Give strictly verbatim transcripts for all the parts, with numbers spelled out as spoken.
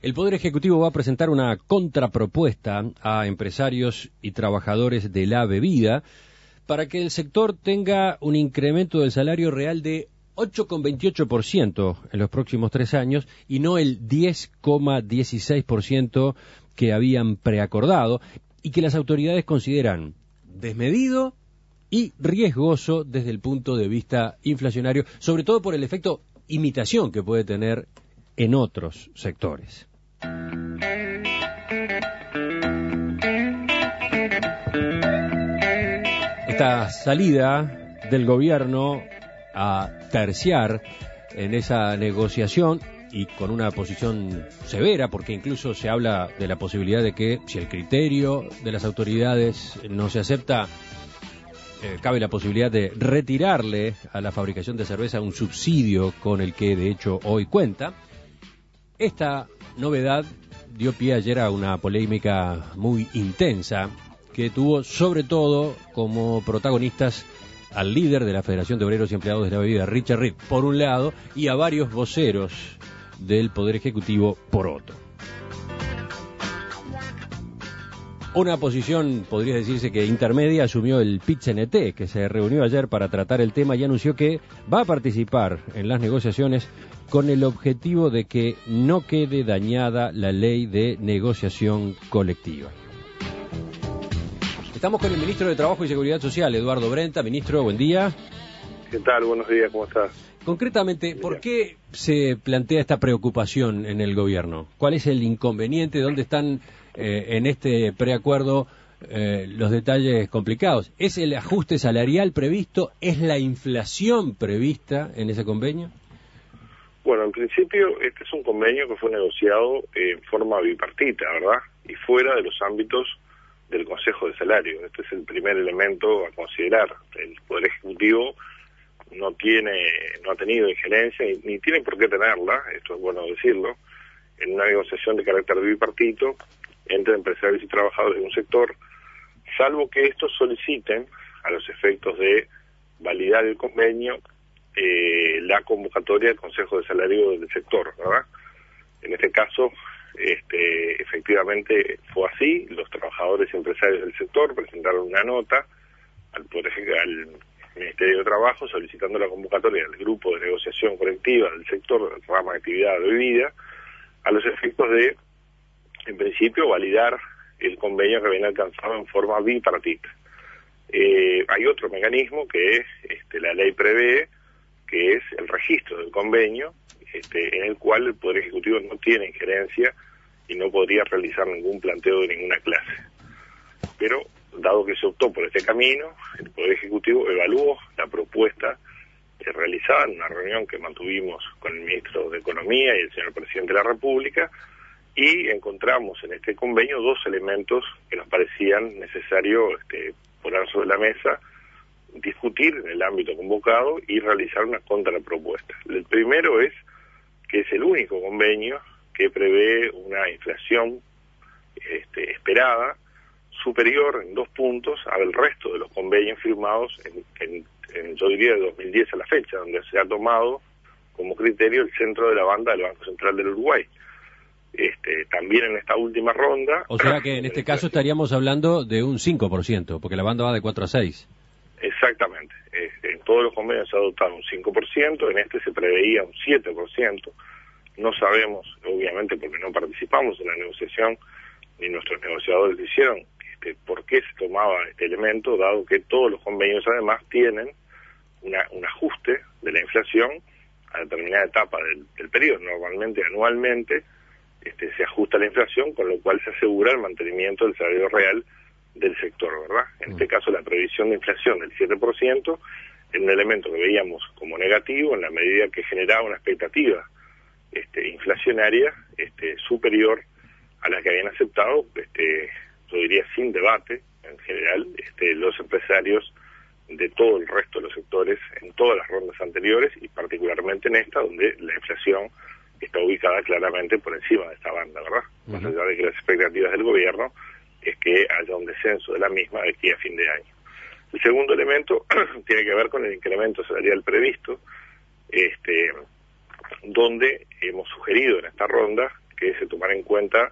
El Poder Ejecutivo va a presentar una contrapropuesta a empresarios y trabajadores de la bebida para que el sector tenga un incremento del salario real de ocho coma veintiocho por ciento en los próximos tres años y no el diez coma dieciséis por ciento que habían preacordado y que las autoridades consideran desmedido y riesgoso desde el punto de vista inflacionario, sobre todo por el efecto imitación que puede tener en otros sectores. Esta salida del gobierno a terciar en esa negociación y con una posición severa, porque incluso se habla de la posibilidad de que si el criterio de las autoridades no se acepta, eh, cabe la posibilidad de retirarle a la fabricación de cerveza un subsidio con el que de hecho hoy cuenta. Esta novedad dio pie ayer a una polémica muy intensa que tuvo sobre todo como protagonistas al líder de la Federación de Obreros y Empleados de la Bebida, Richard Reed, por un lado, y a varios voceros del Poder Ejecutivo por otro. Una posición, podría decirse que intermedia, asumió el Pit-C N T, que se reunió ayer para tratar el tema y anunció que va a participar en las negociaciones con el objetivo de que no quede dañada la ley de negociación colectiva. Estamos con el ministro de Trabajo y Seguridad Social, Eduardo Brenta. Ministro, buen día. ¿Qué tal? Buenos días, ¿cómo estás? Concretamente, ¿por qué se plantea esta preocupación en el gobierno? ¿Cuál es el inconveniente? ¿Dónde están eh, en este preacuerdo eh, los detalles complicados? ¿Es el ajuste salarial previsto? ¿Es la inflación prevista en ese convenio? Bueno, en principio este es un convenio que fue negociado en forma bipartita, ¿verdad? Y fuera de los ámbitos del Consejo de Salario. Este es el primer elemento a considerar. El Poder Ejecutivo no tiene, no ha tenido injerencia, ni, ni tiene por qué tenerla, esto es bueno decirlo, en una negociación de carácter bipartito entre empresarios y trabajadores de un sector, salvo que estos soliciten, a los efectos de validar el convenio, eh, la convocatoria del Consejo de Salario del sector, ¿verdad? En este caso, este, efectivamente fue así. Los trabajadores y empresarios del sector presentaron una nota al Poder al Ministerio de Trabajo solicitando la convocatoria del grupo de negociación colectiva del sector de rama de actividad de bebida a los efectos de, en principio, validar el convenio que habían alcanzado en forma bipartita. Eh, hay otro mecanismo que este, la ley prevé, que es el registro del convenio, este, en el cual el Poder Ejecutivo no tiene injerencia y no podría realizar ningún planteo de ninguna clase. Pero, dado que se optó por este camino, el Poder Ejecutivo evaluó la propuesta eh, realizada en una reunión que mantuvimos con el Ministro de Economía y el señor Presidente de la República, y encontramos en este convenio dos elementos que nos parecían necesario este, poner sobre la mesa, discutir en el ámbito convocado y realizar una contrapropuesta. El primero es que es el único convenio que prevé una inflación este, esperada superior en dos puntos al resto de los convenios firmados en, en, en, yo diría, de dos mil diez a la fecha, donde se ha tomado como criterio el centro de la banda del Banco Central del Uruguay. Este, también en esta última ronda... O sea que en este caso estaríamos hablando de un cinco por ciento, porque la banda va de cuatro a seis. Exactamente. Este, en todos los convenios se ha adoptado un cinco por ciento, en este se preveía un siete por ciento. No sabemos, obviamente, porque no participamos en la negociación, ni nuestros negociadores lo hicieron, este, por qué se tomaba este elemento, dado que todos los convenios además tienen una, un ajuste de la inflación a determinada etapa del, del periodo. Normalmente, anualmente, este, se ajusta la inflación, con lo cual se asegura el mantenimiento del salario real del sector, ¿verdad? En este caso, la previsión de inflación del siete por ciento es un elemento que veíamos como negativo en la medida que generaba una expectativa este, inflacionaria este, superior a la que habían aceptado, este, yo diría sin debate, en general, este, los empresarios de todo el resto de los sectores en todas las rondas anteriores y particularmente en esta, donde la inflación está ubicada claramente por encima de esta banda, ¿verdad? Uh-huh. Más allá de que las expectativas del gobierno es que haya un descenso de la misma de aquí a fin de año. El segundo elemento tiene que ver con el incremento salarial previsto, este, donde hemos sugerido en esta ronda que se tomar en cuenta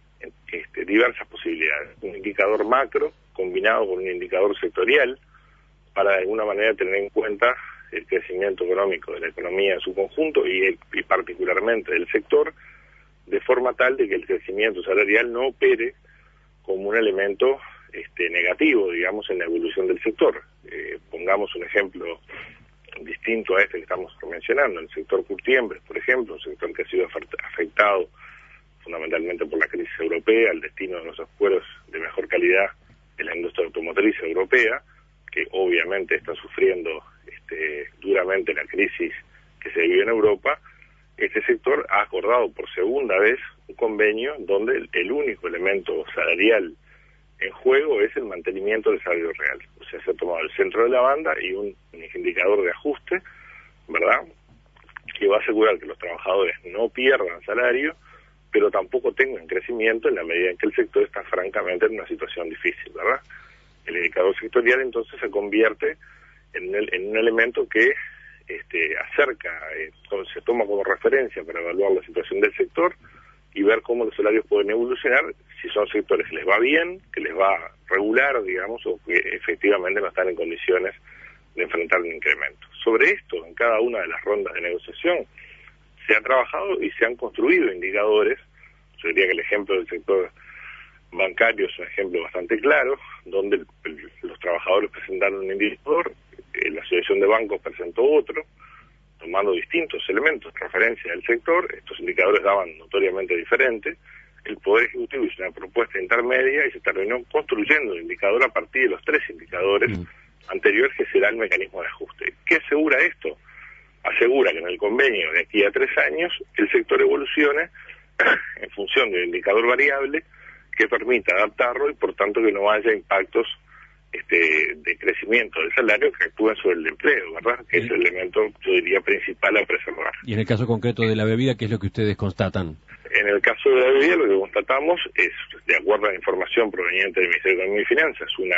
este, diversas posibilidades. Un indicador macro combinado con un indicador sectorial para de alguna manera tener en cuenta el crecimiento económico de la economía en su conjunto y, el, y particularmente del sector, de forma tal de que el crecimiento salarial no opere como un elemento este, negativo, digamos, en la evolución del sector. Eh, pongamos un ejemplo distinto a este que estamos mencionando, el sector curtiembres, por ejemplo, un sector que ha sido afectado fundamentalmente por la crisis europea, el destino de los acuerdos de mejor calidad de la industria automotriz europea, que obviamente está sufriendo este, duramente la crisis que se vive en Europa. Este sector ha acordado por segunda vez un convenio donde el, el único elemento salarial en juego es el mantenimiento del salario real. O sea, se ha tomado el centro de la banda y un, un indicador de ajuste, ¿verdad?, que va a asegurar que los trabajadores no pierdan salario, pero tampoco tengan crecimiento en la medida en que el sector está francamente en una situación difícil, ¿verdad? El indicador sectorial entonces se convierte en, el, en un elemento que este, acerca, eh, se toma como referencia para evaluar la situación del sector y ver cómo los salarios pueden evolucionar, si son sectores que les va bien, que les va regular, digamos, o que efectivamente no están en condiciones de enfrentar un incremento. Sobre esto, en cada una de las rondas de negociación, se ha trabajado y se han construido indicadores. Yo diría que el ejemplo del sector bancario es un ejemplo bastante claro, donde el, el, los trabajadores presentaron un indicador, eh, la Asociación de Bancos presentó otro, tomando distintos elementos de referencia del sector. Estos indicadores daban notoriamente diferentes. El Poder Ejecutivo hizo una propuesta intermedia y se terminó construyendo un indicador a partir de los tres indicadores mm. anteriores, que será el mecanismo de ajuste. ¿Qué asegura esto? Asegura que en el convenio de aquí a tres años el sector evolucione en función de un indicador variable que permita adaptarlo y por tanto que no haya impactos este, de crecimiento del salario que actúen sobre el empleo, ¿verdad? Que sí. Es el elemento, yo diría, principal a preservar. Y en el caso concreto de la bebida, ¿qué es lo que ustedes constatan? En el caso de la bebida, lo que constatamos es, de acuerdo a la información proveniente del Ministerio de Economía y Finanzas, una,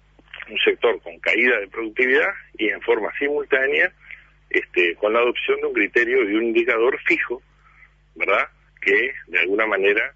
un sector con caída de productividad y en forma simultánea este, con la adopción de un criterio, de un indicador fijo, ¿verdad?, que de alguna manera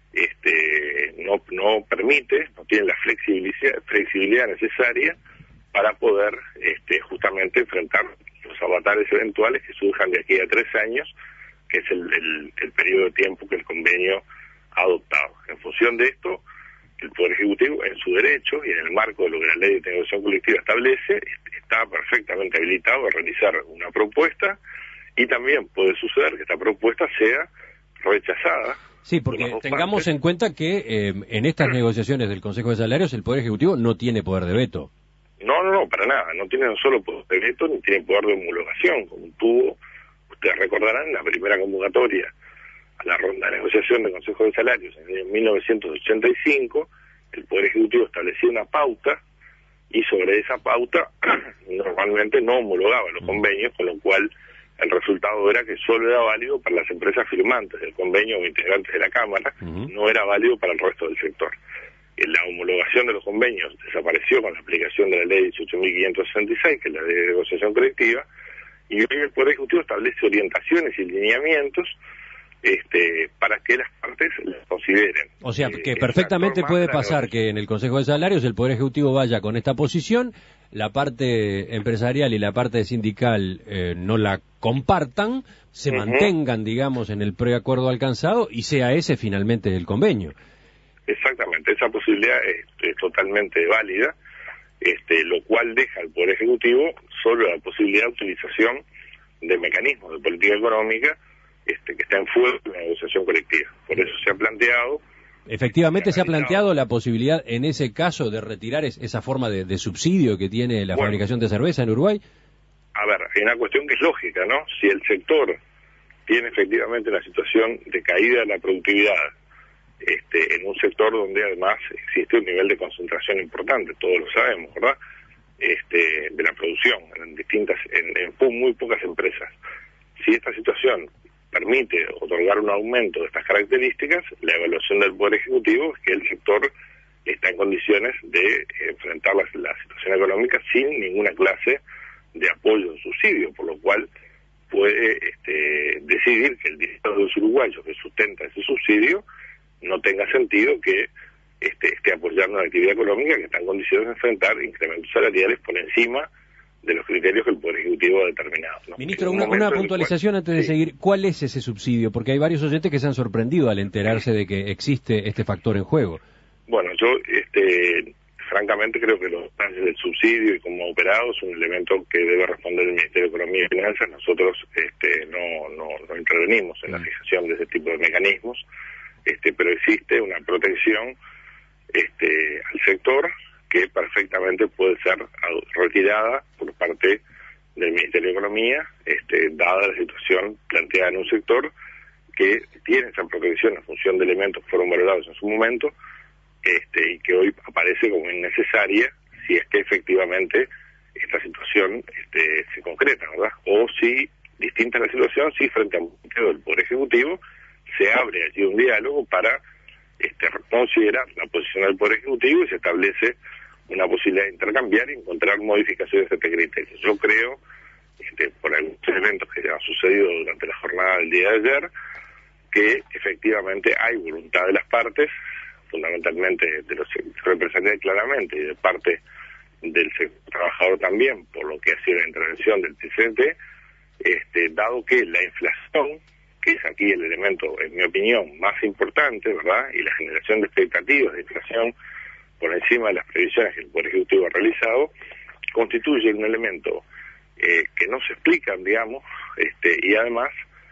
este, no, no permite, no tiene la flexibilidad, flexibilidad necesaria para poder este, justamente enfrentar los avatares eventuales que surjan de aquí a tres años, que es el, el, el periodo de tiempo que el convenio ha adoptado. En función de esto, el Poder Ejecutivo, en su derecho y en el marco de lo que la Ley de Negociación Colectiva establece, está perfectamente habilitado a realizar una propuesta, y también puede suceder que esta propuesta sea rechazada. Sí, porque tengamos partes. en cuenta que eh, en estas negociaciones del Consejo de Salarios el Poder Ejecutivo no tiene poder de veto. No, no, no, para nada. No tiene no solo poder de veto, ni tiene poder de homologación, como tuvo, ustedes recordarán, la primera convocatoria a la ronda de negociación del Consejo de Salarios en el año mil novecientos ochenta y cinco, el Poder Ejecutivo establecía una pauta y sobre esa pauta normalmente no homologaba los convenios, con lo cual el resultado era que solo era válido para las empresas firmantes del convenio o integrantes de la Cámara, uh-huh. no era válido para el resto del sector. La homologación de los convenios desapareció con la aplicación de la Ley dieciocho mil quinientos sesenta y seis, que es la Ley de Negociación Colectiva, y hoy el Poder Ejecutivo establece orientaciones y lineamientos este, para que las partes las consideren. O sea, que eh, perfectamente puede pasar que en el Consejo de Salarios el Poder Ejecutivo vaya con esta posición, la parte empresarial y la parte sindical eh, no la compartan, se uh-huh. mantengan, digamos, en el preacuerdo alcanzado y sea ese finalmente el convenio. Exactamente, esa posibilidad es, es totalmente válida, este, lo cual deja al Poder Ejecutivo solo la posibilidad de utilización de mecanismos de política económica este, que está en fuego en la negociación colectiva. Por eso se ha planteado... Efectivamente se ha planteado la posibilidad en ese caso de retirar es, esa forma de, de subsidio que tiene la bueno, fabricación de cerveza en Uruguay. A ver, hay una cuestión que es lógica, ¿no? Si el sector tiene efectivamente una situación de caída de la productividad, este, en un sector donde además existe un nivel de concentración importante, todos lo sabemos, ¿verdad?, este, de la producción en distintas, en, en muy pocas empresas. Si esta situación permite otorgar un aumento de estas características, la evaluación del Poder Ejecutivo es que el sector está en condiciones de enfrentar la, la situación económica sin ninguna clase de apoyo o subsidio, por lo cual puede este, decidir que el dinero de los uruguayos que sustenta ese subsidio no tenga sentido que este, esté apoyando una actividad económica que está en condiciones de enfrentar incrementos salariales por encima de los criterios que el Poder Ejecutivo ha determinado, ¿no? Ministro, una, una puntualización cual, antes de sí. seguir. ¿Cuál es ese subsidio? Porque hay varios oyentes que se han sorprendido al enterarse de que existe este factor en juego. Bueno, yo este, francamente creo que los detalles del subsidio y cómo ha operado es un elemento que debe responder el Ministerio de Economía y Finanzas. Nosotros este, no, no, no intervenimos en la fijación de ese tipo de mecanismos, este, pero existe una protección este, al sector que perfectamente puede ser retirada por parte del Ministerio de Economía, este, dada la situación planteada en un sector que tiene esa protección en función de elementos que fueron valorados en su momento, este, y que hoy aparece como innecesaria si es que efectivamente esta situación este, se concreta, ¿verdad? O si, distinta la situación, si frente a un planteo del Poder Ejecutivo se abre allí un diálogo para este, considerar la posición del Poder Ejecutivo y se establece una posibilidad de intercambiar y encontrar modificaciones de este criterio. Yo creo, este, por algunos elementos que han sucedido durante la jornada del día de ayer, que efectivamente hay voluntad de las partes, fundamentalmente de los representantes claramente y de parte del sector trabajador también, por lo que ha sido la intervención del presidente, este, dado que la inflación, que es aquí el elemento, en mi opinión, más importante, ¿verdad?, y la generación de expectativas de inflación por encima de las previsiones que el Poder Ejecutivo ha realizado, constituye un elemento eh, que no se explican, digamos, este, y además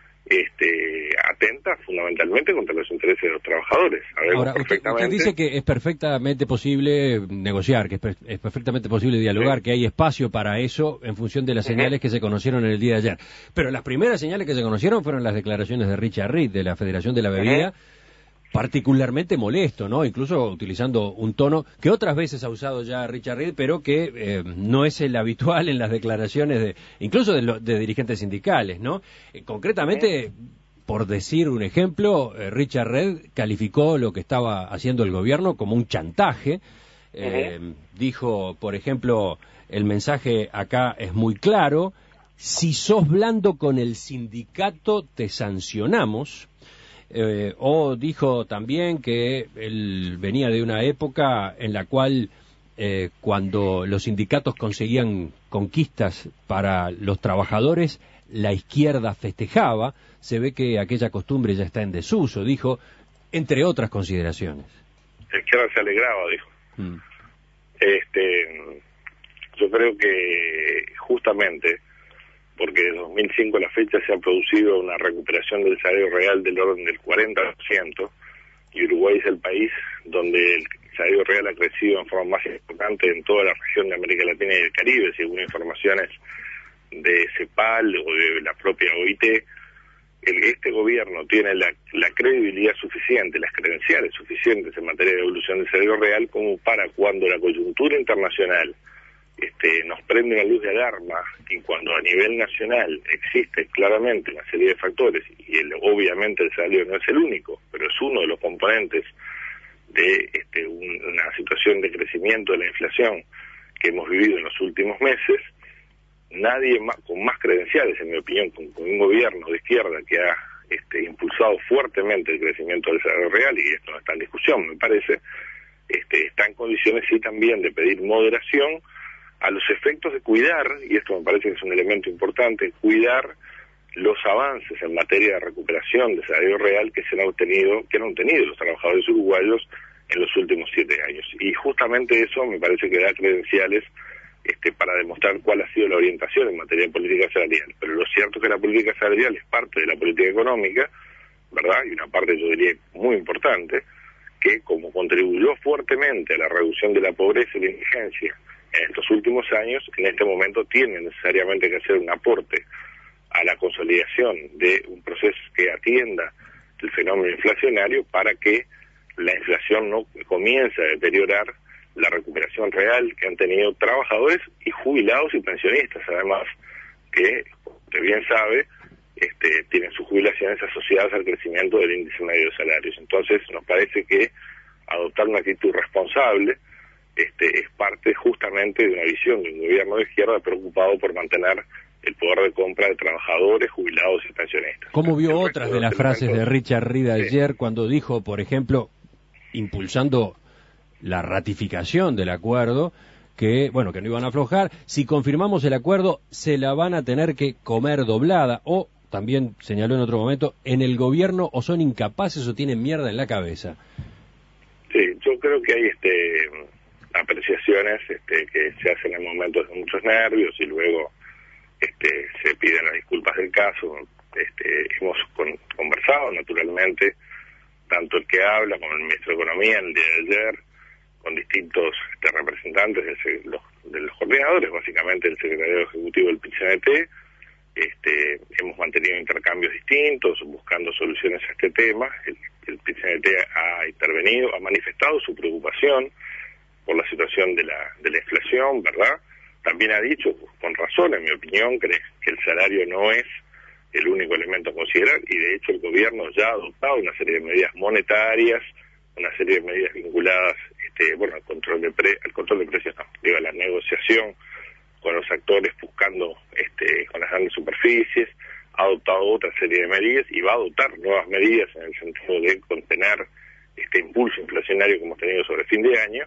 este, atenta fundamentalmente contra los intereses de los trabajadores. Ahora, perfectamente... usted, usted dice que es perfectamente posible negociar, que es, per es perfectamente posible dialogar, sí, que hay espacio para eso en función de las señales uh-huh. que se conocieron en el día de ayer. Pero las primeras señales que se conocieron fueron las declaraciones de Richard Reed, de la Federación de la Bebida, uh-huh. particularmente molesto, ¿no? Incluso utilizando un tono que otras veces ha usado ya Richard Reed, pero que eh, no es el habitual en las declaraciones de, incluso de, lo, de dirigentes sindicales, ¿no? Eh, concretamente, por decir un ejemplo, eh, Richard Reed calificó lo que estaba haciendo el gobierno como un chantaje. Eh, uh-huh. Dijo, por ejemplo, el mensaje acá es muy claro: si sos blando con el sindicato, te sancionamos. Eh, o dijo también que él venía de una época en la cual eh, cuando los sindicatos conseguían conquistas para los trabajadores, la izquierda festejaba. Se ve que aquella costumbre ya está en desuso, dijo, entre otras consideraciones. La izquierda se alegraba, dijo. Mm. Este, yo creo que justamente porque desde dos mil cinco a la fecha se ha producido una recuperación del salario real del orden del cuarenta por ciento, y Uruguay es el país donde el salario real ha crecido en forma más importante en toda la región de América Latina y del Caribe, según informaciones de CEPAL o de la propia O I T. El, este gobierno tiene la, la credibilidad suficiente, las credenciales suficientes en materia de evolución del salario real como para, cuando la coyuntura internacional Este, nos prende una luz de alarma, y cuando a nivel nacional existe claramente una serie de factores, y el, obviamente el salario no es el único, pero es uno de los componentes de este, un, una situación de crecimiento de la inflación que hemos vivido en los últimos meses, nadie más, con más credenciales, en mi opinión, con, con un gobierno de izquierda que ha este, impulsado fuertemente el crecimiento del salario real, y esto no está en discusión, me parece, este, está en condiciones sí también de pedir moderación a los efectos de cuidar, y esto me parece que es un elemento importante, cuidar los avances en materia de recuperación de salario real que se han obtenido, que han obtenido los trabajadores uruguayos en los últimos siete años. Y justamente eso me parece que da credenciales este, para demostrar cuál ha sido la orientación en materia de política salarial. Pero lo cierto es que la política salarial es parte de la política económica, ¿verdad? Y una parte, yo diría, muy importante, que como contribuyó fuertemente a la reducción de la pobreza y la indigencia en estos últimos años, en este momento tiene necesariamente que hacer un aporte a la consolidación de un proceso que atienda el fenómeno inflacionario para que la inflación no comience a deteriorar la recuperación real que han tenido trabajadores y jubilados y pensionistas, además, que, usted bien sabe, este, tienen sus jubilaciones asociadas al crecimiento del índice medio de salarios. Entonces, nos parece que adoptar una actitud responsable Este, es parte justamente de una visión de un gobierno de izquierda preocupado por mantener el poder de compra de trabajadores, jubilados y pensionistas. ¿Cómo vio otras de las frases de Richard Reed ayer sí. cuando dijo, por ejemplo, impulsando la ratificación del acuerdo, que, bueno, que no iban a aflojar, si confirmamos el acuerdo, se la van a tener que comer doblada, o, también señaló en otro momento, en el gobierno o son incapaces o tienen mierda en la cabeza? Sí, yo creo que hay este apreciaciones este, que se hacen en momentos de muchos nervios y luego este, se piden las disculpas del caso. Este, hemos con, conversado naturalmente, tanto el que habla como el ministro de Economía el día de ayer, con distintos este, representantes de los, de los coordinadores, básicamente el secretario ejecutivo del P C N T. Este, hemos mantenido intercambios distintos, buscando soluciones a este tema. El, el P C N T ha intervenido, ha manifestado su preocupación por la situación de la, de la inflación, ¿verdad? También ha dicho, con razón, en mi opinión, que el salario no es el único elemento a considerar, y de hecho el gobierno ya ha adoptado una serie de medidas monetarias, una serie de medidas vinculadas este, bueno, al control de pre, al control de precios, no, digo, a la negociación con los actores buscando este, con las grandes superficies, ha adoptado otra serie de medidas y va a adoptar nuevas medidas en el sentido de contener este impulso inflacionario que hemos tenido sobre el fin de año.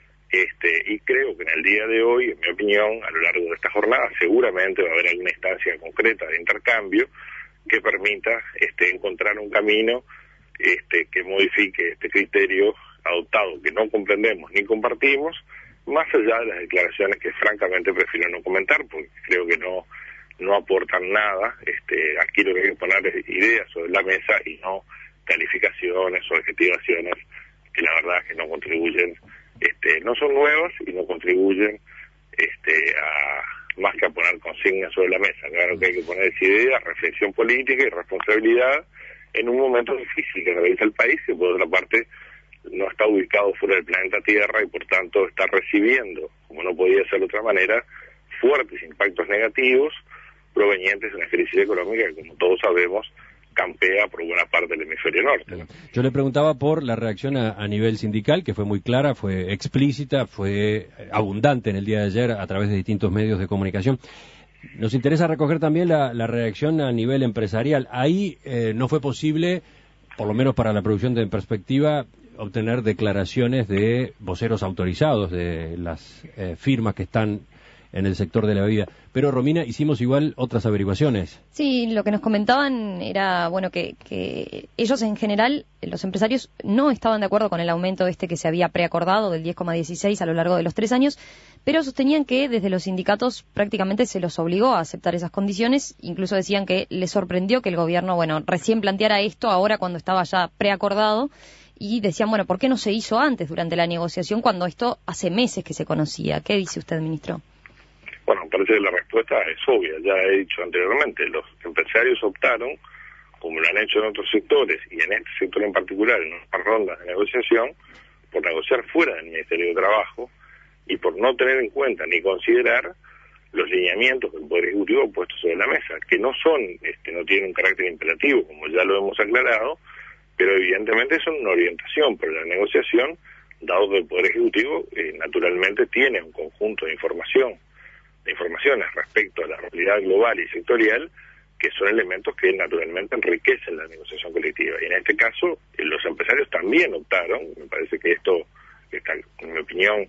Este, y creo que en el día de hoy, en mi opinión, a lo largo de esta jornada, seguramente va a haber alguna instancia concreta de intercambio que permita este, encontrar un camino este, que modifique este criterio adoptado, que no comprendemos ni compartimos, más allá de las declaraciones que francamente prefiero no comentar, porque creo que no, no aportan nada. Este, aquí lo que hay que poner es ideas sobre la mesa y no calificaciones o adjetivaciones que la verdad es que no contribuyen. Este, no son nuevas y no contribuyen este, a más que a poner consignas sobre la mesa. Claro que hay que poner esa idea, reflexión política y responsabilidad en un momento difícil que realiza el país, que por otra parte no está ubicado fuera del planeta Tierra y por tanto está recibiendo, como no podía ser de otra manera, fuertes impactos negativos provenientes de una crisis económica que, como todos sabemos, campea por buena parte del hemisferio norte. Yo le preguntaba por la reacción a, a nivel sindical, que fue muy clara, fue explícita, fue abundante en el día de ayer a través de distintos medios de comunicación. Nos interesa recoger también la, la reacción a nivel empresarial. Ahí eh, no fue posible, por lo menos para la producción de En Perspectiva, obtener declaraciones de voceros autorizados de las eh, firmas que están en el sector de la bebida. Pero, Romina, hicimos igual otras averiguaciones. Sí, lo que nos comentaban era, bueno, que, que ellos en general, los empresarios, no estaban de acuerdo con el aumento este que se había preacordado del diez coma dieciséis a lo largo de los tres años, pero sostenían que desde los sindicatos prácticamente se los obligó a aceptar esas condiciones. Incluso decían que les sorprendió que el gobierno, bueno, recién planteara esto ahora cuando estaba ya preacordado, y decían, bueno, ¿por qué no se hizo antes durante la negociación cuando esto hace meses que se conocía? ¿Qué dice usted, ministro? Bueno, parece que la respuesta es obvia, ya he dicho anteriormente, los empresarios optaron, como lo han hecho en otros sectores, y en este sector en particular, en unas rondas de negociación, por negociar fuera del Ministerio de Trabajo y por no tener en cuenta ni considerar los lineamientos del Poder Ejecutivo puestos sobre la mesa, que no son, este, no tienen un carácter imperativo, como ya lo hemos aclarado, pero evidentemente son una orientación para la negociación, dado que el Poder Ejecutivo eh, naturalmente tiene un conjunto de información de informaciones respecto a la realidad global y sectorial, que son elementos que naturalmente enriquecen la negociación colectiva. Y en este caso, eh, los empresarios también optaron, me parece que esto, esta, en mi opinión,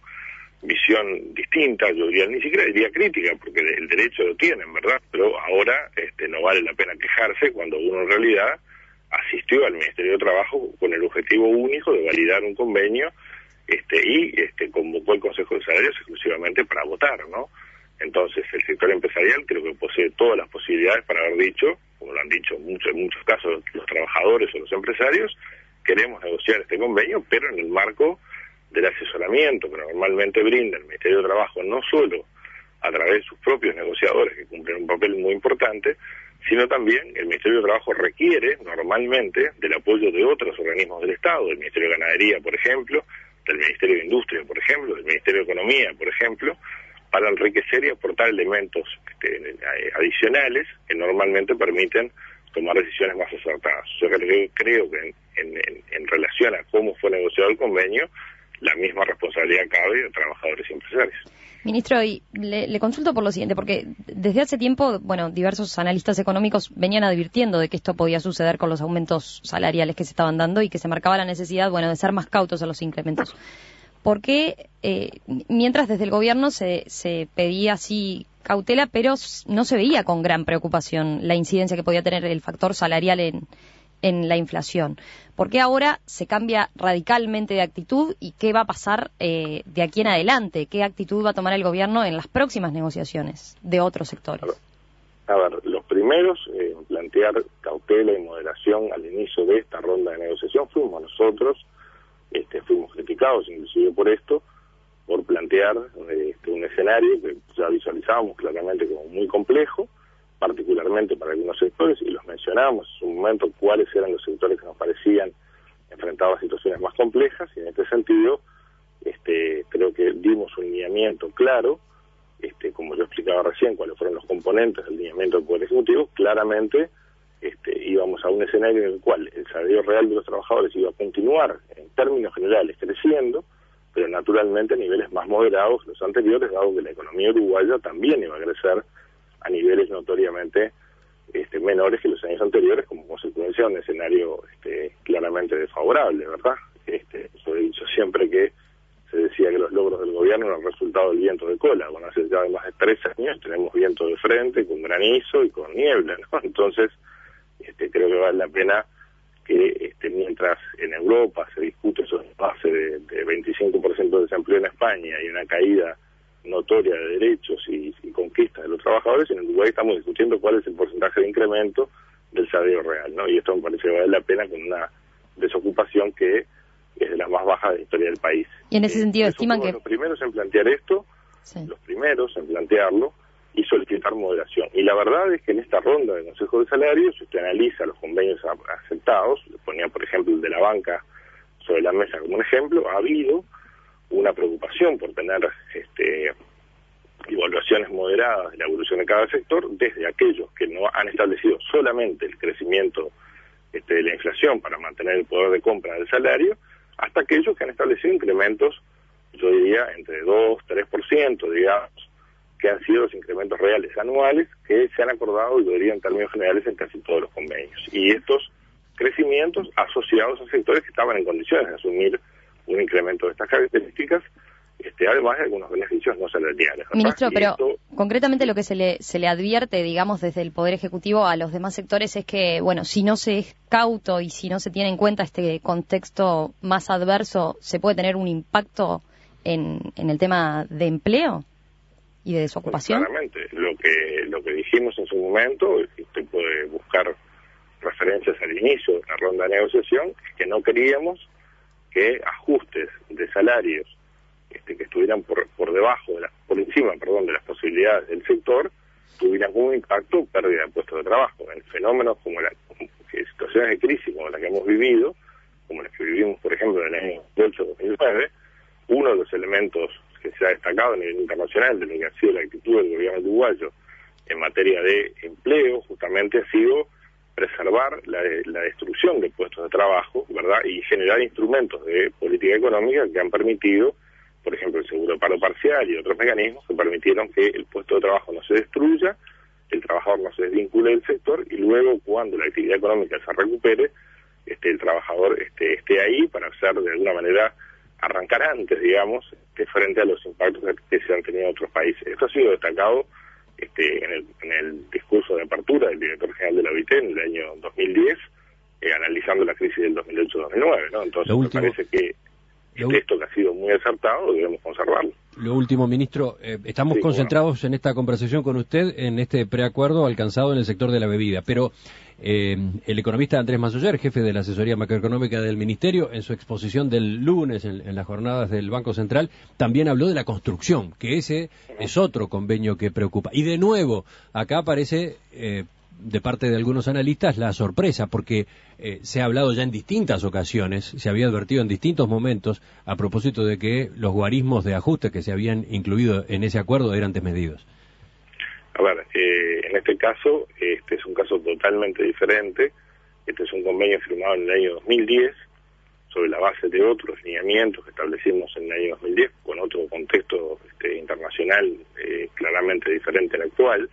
visión distinta, yo diría, ni siquiera diría crítica, porque el derecho lo tienen, ¿verdad? Pero ahora este, no vale la pena quejarse cuando uno en realidad asistió al Ministerio de Trabajo con el objetivo único de validar un convenio este, y este, convocó el Consejo de Salarios exclusivamente para votar, ¿no? Entonces, el sector empresarial creo que posee todas las posibilidades para haber dicho, como lo han dicho mucho, en muchos casos los trabajadores o los empresarios, queremos negociar este convenio, pero en el marco del asesoramiento que normalmente brinda el Ministerio de Trabajo, no solo a través de sus propios negociadores, que cumplen un papel muy importante, sino también el Ministerio de Trabajo requiere normalmente del apoyo de otros organismos del Estado, del Ministerio de Ganadería, por ejemplo, del Ministerio de Industria, por ejemplo, del Ministerio de Economía, por ejemplo, para enriquecer y aportar elementos este, adicionales que normalmente permiten tomar decisiones más acertadas. Yo creo, creo que en, en, en relación a cómo fue negociado el convenio, la misma responsabilidad cabe a trabajadores y empresarios. Ministro, y le, le consulto por lo siguiente, porque desde hace tiempo, bueno, diversos analistas económicos venían advirtiendo de que esto podía suceder con los aumentos salariales que se estaban dando y que se marcaba la necesidad, bueno, de ser más cautos en los incrementos. ¿Por qué, eh, mientras desde el gobierno se, se pedía así cautela, pero no se veía con gran preocupación la incidencia que podía tener el factor salarial en, en la inflación? ¿Por qué ahora se cambia radicalmente de actitud y qué va a pasar eh, de aquí en adelante? ¿Qué actitud va a tomar el gobierno en las próximas negociaciones de otros sectores? A ver, los primeros en eh, plantear cautela y moderación al inicio de esta ronda de negociación fuimos nosotros. Este, fuimos criticados inclusive por esto, por plantear este, un escenario que ya visualizábamos claramente como muy complejo, particularmente para algunos sectores, y los mencionábamos en su momento cuáles eran los sectores que nos parecían enfrentados a situaciones más complejas, y en este sentido este, creo que dimos un lineamiento claro, este, como yo explicaba recién, cuáles fueron los componentes del lineamiento del Poder Ejecutivo. Claramente Este, íbamos a un escenario en el cual el salario real de los trabajadores iba a continuar, en términos generales, creciendo, pero naturalmente a niveles más moderados que los anteriores, dado que la economía uruguaya también iba a crecer a niveles notoriamente este, menores que los años anteriores, como consecuencia de un escenario este, claramente desfavorable, ¿verdad? Este, yo he dicho siempre que se decía que los logros del gobierno eran el resultado del viento de cola. Bueno, hace ya más de tres años tenemos viento de frente, con granizo y con niebla, ¿no? Entonces, Este, creo que vale la pena que este, mientras en Europa se discute sobre base de, de veinticinco por ciento de desempleo en España y una caída notoria de derechos y, y conquistas de los trabajadores, en Uruguay estamos discutiendo cuál es el porcentaje de incremento del salario real, ¿no? Y esto me parece que vale la pena con una desocupación que es de las más bajas de la historia del país. Y en ese sentido, eh, estiman que... Los primeros en plantear esto, sí. los primeros en plantearlo, y solicitar moderación. Y la verdad es que en esta ronda de Consejo de Salarios, si usted analiza los convenios aceptados, le ponía por ejemplo el de la banca sobre la mesa como un ejemplo, ha habido una preocupación por tener este, evaluaciones moderadas de la evolución de cada sector, desde aquellos que no han establecido solamente el crecimiento este, de la inflación para mantener el poder de compra del salario, hasta aquellos que han establecido incrementos, yo diría, entre dos, tres por ciento, digamos, que han sido los incrementos reales anuales que se han acordado, yo diría en términos generales, en casi todos los convenios. Y estos crecimientos asociados a sectores que estaban en condiciones de asumir un incremento de estas características, este, además de algunos beneficios no salariales. Ministro, pero esto... concretamente lo que se le, se le advierte, digamos, desde el Poder Ejecutivo a los demás sectores es que, bueno, si no se es cauto y si no se tiene en cuenta este contexto más adverso, ¿se puede tener un impacto en, en el tema de empleo y de desocupación? Pues claramente, lo que lo que dijimos en su momento, y usted puede buscar referencias al inicio de la ronda de negociación, es que no queríamos que ajustes de salarios este, que estuvieran por por debajo, de la, por encima, perdón, de las posibilidades del sector, tuvieran como impacto pérdida de puestos de trabajo. En fenómenos como la como situaciones de crisis como la que hemos vivido, como las que vivimos, por ejemplo, en el año dos mil ocho dos mil nueve, uno de los elementos que se ha destacado a nivel internacional de lo que ha sido la actitud del gobierno uruguayo en materia de empleo, justamente ha sido preservar la, la destrucción de puestos de trabajo, ¿verdad? Y generar instrumentos de política económica que han permitido, por ejemplo, el seguro de paro parcial y otros mecanismos que permitieron que el puesto de trabajo no se destruya, el trabajador no se desvincule del sector y luego, cuando la actividad económica se recupere, este, el trabajador este, esté ahí para hacer de alguna manera arrancar antes, digamos, que frente a los impactos que se han tenido en otros países. Esto ha sido destacado este, en, el, en el discurso de apertura del director general de la O I T en el año dos mil diez, eh, analizando la crisis del dos mil ocho dos mil nueve, ¿no? Entonces me parece que este, esto que ha sido muy acertado debemos conservarlo. Lo último, ministro, eh, estamos sí, concentrados bueno. en esta conversación con usted en este preacuerdo alcanzado en el sector de la bebida, pero eh, el economista Andrés Massoyer, jefe de la asesoría macroeconómica del Ministerio, en su exposición del lunes en, en las jornadas del Banco Central, también habló de la construcción, que ese es otro convenio que preocupa. Y de nuevo, acá aparece... Eh, de parte de algunos analistas la sorpresa, porque eh, se ha hablado ya en distintas ocasiones, se había advertido en distintos momentos a propósito de que los guarismos de ajuste que se habían incluido en ese acuerdo eran desmedidos. A ver, eh, en este caso, este es un caso totalmente diferente. Este es un convenio firmado en el año dos mil diez sobre la base de otros lineamientos que establecimos en el año dos mil diez, con otro contexto este, internacional eh, claramente diferente al actual,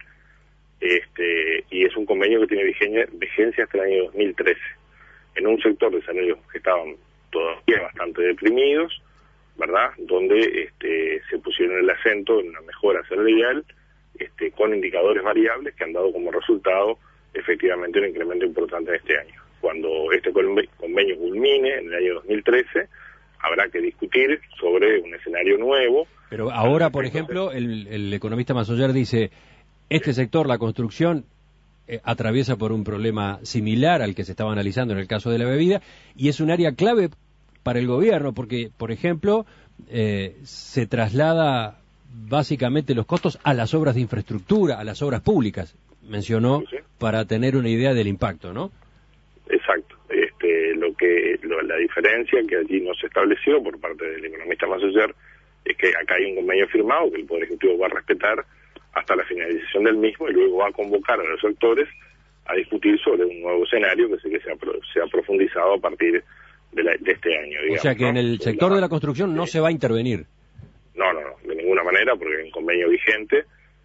este, y es un convenio que tiene vigencia, vigencia hasta el año dos mil trece, en un sector de salarios que estaban todavía bastante deprimidos, ¿verdad?, donde este, se pusieron el acento en una mejora salarial, este, con indicadores variables que han dado como resultado efectivamente un incremento importante en este año. Cuando este convenio culmine en el año dos mil trece, habrá que discutir sobre un escenario nuevo. Pero ahora, por ejemplo, el, el economista Massoyer dice, este sector, la construcción, eh, atraviesa por un problema similar al que se estaba analizando en el caso de la bebida, y es un área clave para el gobierno, porque, por ejemplo, eh, se traslada básicamente los costos a las obras de infraestructura, a las obras públicas, mencionó, sí, sí, para tener una idea del impacto, ¿no? Exacto. Este, lo que lo, la diferencia que allí no se estableció por parte del economista Massoyer es que acá hay un convenio firmado que el Poder Ejecutivo va a respetar hasta la finalización del mismo y luego va a convocar a los sectores a discutir sobre un nuevo escenario que, que se, ha, se ha profundizado a partir de, la, de este año. Digamos, o sea que, ¿no?, en el sector la, de la construcción no sí. se va a intervenir. No, no, no, de ninguna manera, porque hay un convenio vigente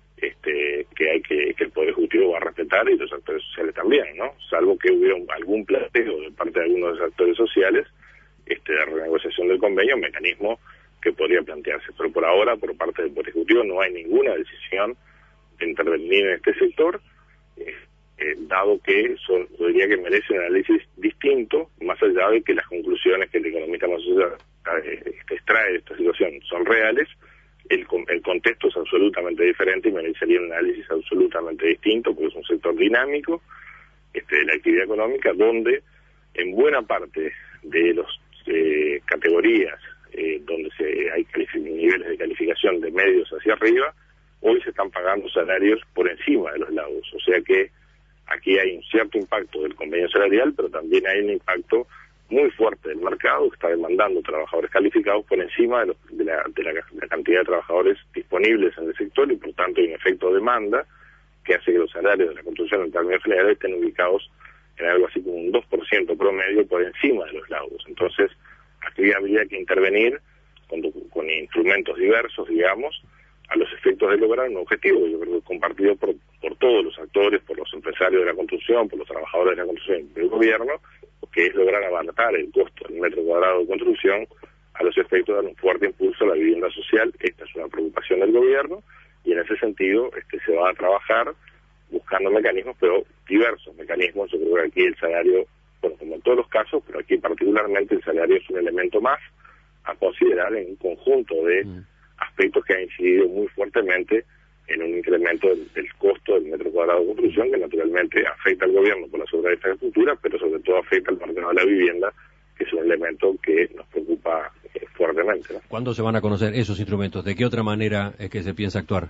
este, que hay que, que el Poder Ejecutivo va a respetar y los actores sociales también, ¿no? Salvo que hubiera un, algún planteo de parte de algunos de los actores sociales este, de renegociación del convenio, un mecanismo que podría plantearse. Pero por ahora, por parte del Poder Ejecutivo, no hay ninguna decisión de intervenir en este sector, eh, eh, dado que son, yo diría que merece un análisis distinto, más allá de que las conclusiones que el economista Massoyer eh, extrae de esta situación son reales. El, el contexto es absolutamente diferente y merecería un análisis absolutamente distinto, porque es un sector dinámico este, de la actividad económica, donde en buena parte de las eh, categorías eh, donde se hay niveles de calificación de medios hacia arriba, hoy se están pagando salarios por encima de los laudos. O sea que aquí hay un cierto impacto del convenio salarial, pero también hay un impacto muy fuerte del mercado que está demandando trabajadores calificados por encima de, los, de, la, de la, la cantidad de trabajadores disponibles en el sector, y por tanto hay un efecto de demanda que hace que los salarios de la construcción en términos generales estén ubicados en algo así como un dos por ciento promedio por encima de los laudos. Entonces, aquí habría que intervenir con, con instrumentos diversos, digamos, a los efectos de lograr un objetivo, yo creo que compartido por, por todos los actores, por los empresarios de la construcción, por los trabajadores de la construcción y del gobierno, que es lograr abaratar el costo del metro cuadrado de construcción a los efectos de dar un fuerte impulso a la vivienda social. Esta es una preocupación del gobierno y en ese sentido este, se va a trabajar buscando mecanismos, pero diversos mecanismos. Yo creo que aquí el salario, bueno, como en todos los casos, pero aquí particularmente el salario es un elemento más a considerar en un conjunto de mm. aspectos que han incidido muy fuertemente en un incremento del, del costo del metro cuadrado de construcción, que naturalmente afecta al gobierno por las obras de infraestructura, pero sobre todo afecta al mercado de la vivienda, que es un elemento que nos preocupa eh, fuertemente, ¿no? ¿Cuándo se van a conocer esos instrumentos? ¿De qué otra manera es que se piensa actuar?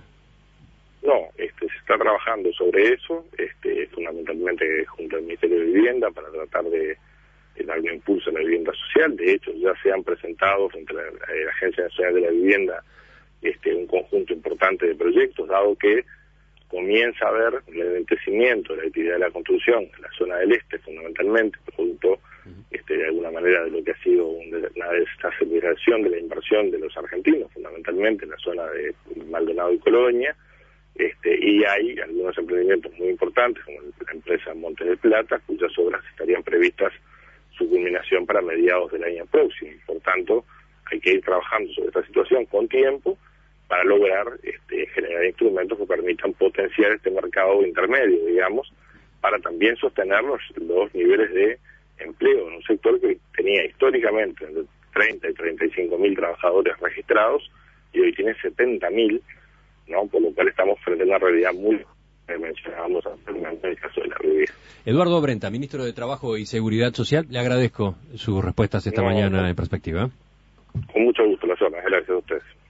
No, este, se está trabajando sobre eso, este, fundamentalmente junto al Ministerio de Vivienda, para tratar de, de darle impulso a la vivienda social. De hecho, ya se han presentado frente a la, a la Agencia Nacional de la Vivienda Este, un conjunto importante de proyectos, dado que comienza a haber el enlentecimiento de la actividad de la construcción en la zona del este, fundamentalmente, producto este, de alguna manera de lo que ha sido una desaceleración de la inversión de los argentinos, fundamentalmente en la zona de Maldonado y Colonia, este, y hay algunos emprendimientos muy importantes, como la empresa Montes de Plata, cuyas obras estarían previstas su culminación para mediados del año próximo. Por tanto, hay que ir trabajando sobre esta situación con tiempo para lograr este, generar instrumentos que permitan potenciar este mercado intermedio, digamos, para también sostener los, los niveles de empleo en un sector que tenía históricamente entre treinta y treinta y cinco mil trabajadores registrados y hoy tiene setenta mil, ¿no? Por lo cual estamos frente a una realidad muy que mencionábamos anteriormente en el caso de la bebida. Eduardo Brenta, ministro de Trabajo y Seguridad Social, le agradezco sus respuestas esta no, mañana no. en Perspectiva. Con mucho gusto, las órdenes. Gracias a ustedes.